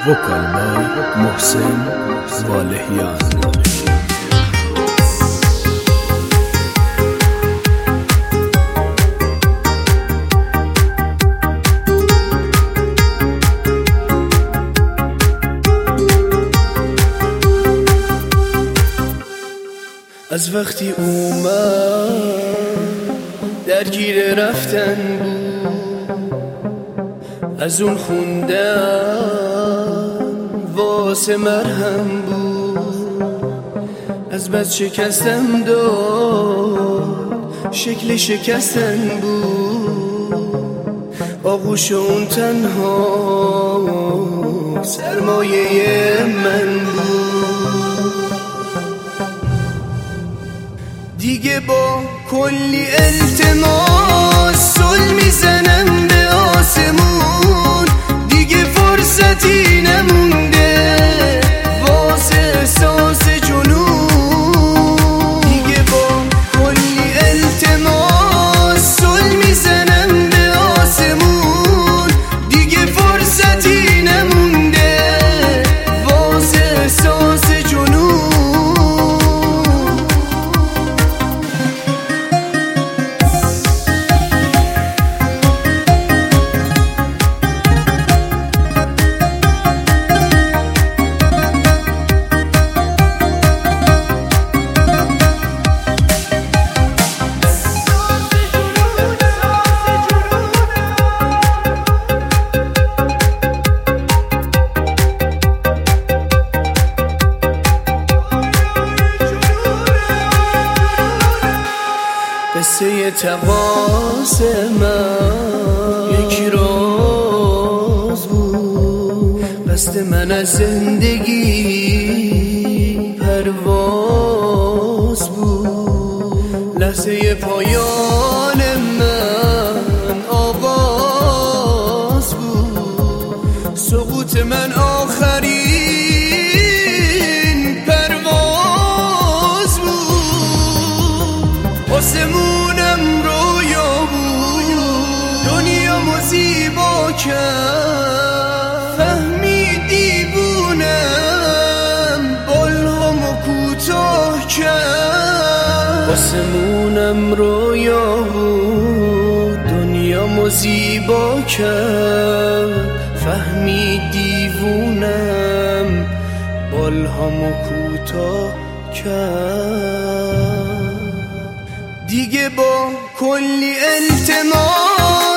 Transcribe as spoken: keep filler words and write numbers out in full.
وکال بای محسن والهیان. از وقتی اومد درگیر رفتن بود، از اون خوندن واسه مرهم بود، از بد شکستم داد شکل شکستن بود، آغوش اون تنها سرمایه من بود. دیگه با کلی التماس سل میزنم به آسمون، دیگه فرصتی نمونده واسه احساس جنون. دیگه با کلی التماس سل میزنم به آسمون، دیگه فرصتی نمونده واسه احساس جنون. قصه تقاص من یکی راز بود، قصد من از زندگی پرواز بود، لحظه پایان من آغاز بود، سقوط من آخرین پرواز بود. آسمونم رویا بود، دنیامو زیبا کرد، فهمی دیوونم بالهامو کوتاه کرد. آسمونم رویا بود، دنیامو زیبا کرد، فهمی دیوونم بالهامو کوتاه کرد. دیگه با کلی التماس